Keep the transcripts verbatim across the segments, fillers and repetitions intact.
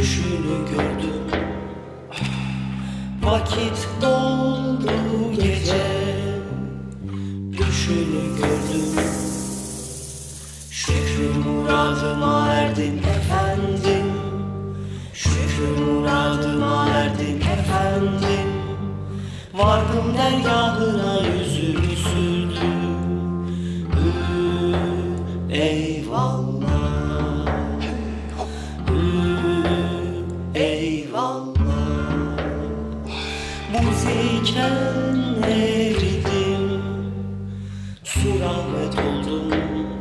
düşünü gördüm. Vakit doldu gece, düşünü gördüm. Şükür muradıma erdim efendim, şükür muradıma erdim efendim. Vardım dergahına yüzümü sürdüm. Ü, eyvallah, ü, eyvallah. Buziken eridim, su rahmet oldum.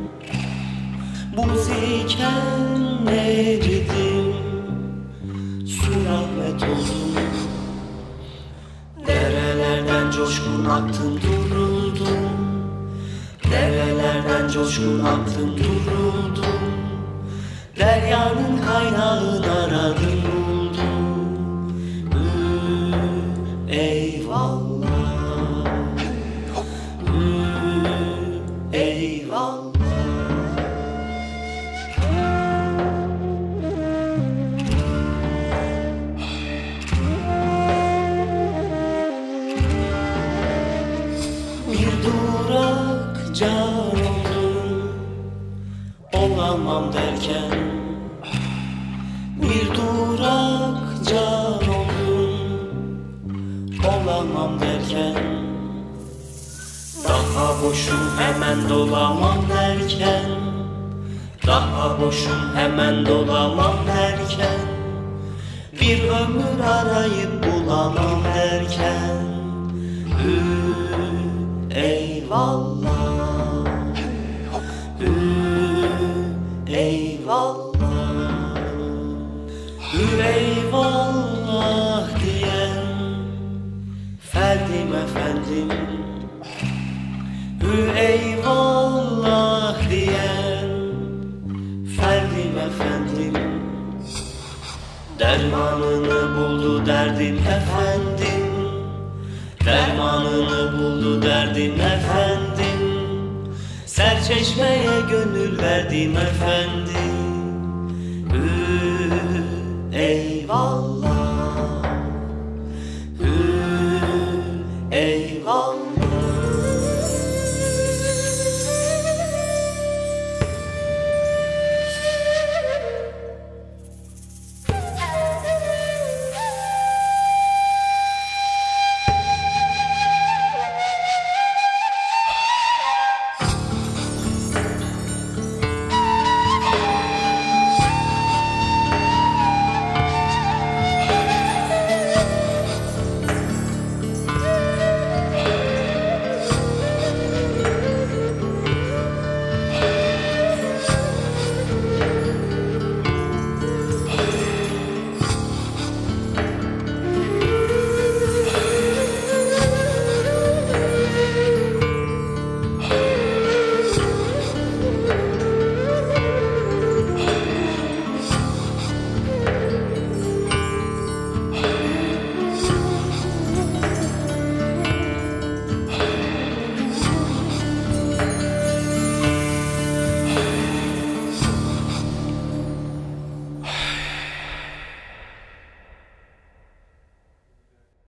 Buziken eridim, su rahmet oldum. Derelerden coşkun aktım duruldum, derelerden coşkun aktım duruldum. Deryanın kaynağını aradım buldum. Ü, eyvallah, ü, eyvallah. Bir durak can oldum, olamam derken. Bir durak can oldum, olamam derken. Daha boşum hemen dolamam derken, daha boşum hemen dolamam derken. Bir ömür arayıp bulamam derken. Ü, eyvallah, ü, eyvallah, ü, eyvallah diyen ferdim efendim. Ü, eyvallah diyen ferdim efendim. Dermanını buldu derdim efendim, dermanını buldu derdim efendim. Serçeşmeye gönül verdim efendim.